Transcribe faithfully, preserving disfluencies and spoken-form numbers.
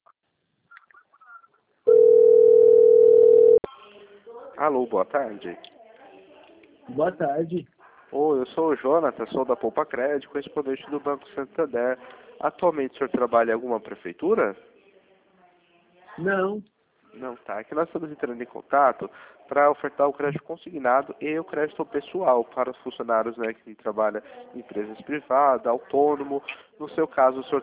Alô, boa tarde. Boa tarde. Oi, eu sou o Jonathan, sou da Poupa Crédito, correspondente do Banco Santander. Atualmente o senhor trabalha em alguma prefeitura? Não. Não, tá. É que nós estamos entrando em contato para ofertar o crédito consignado e o crédito pessoal para os funcionários, né, que trabalham em empresas privadas, autônomo. No seu caso, o senhor